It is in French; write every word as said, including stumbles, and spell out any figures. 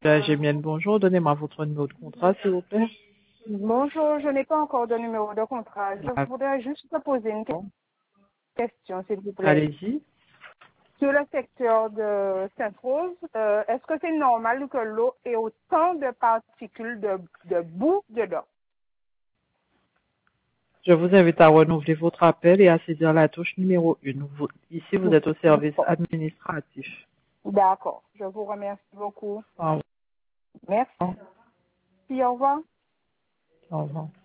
Gémienne, bonjour. Donnez-moi votre numéro de contrat, s'il vous plaît. Bonjour, je n'ai pas encore de numéro de contrat. Je Ah, voudrais juste te poser une bon. question, s'il vous plaît. Allez-y. Sur le secteur de Sainte-Rose, euh, est-ce que c'est normal que l'eau ait autant de particules de, de boue dedans? Je vous invite à renouveler votre appel et à saisir la touche numéro un. Vous- ici, vous êtes au service administratif. D'accord. Je vous remercie beaucoup. Au Merci. revoir. Au revoir. Au revoir.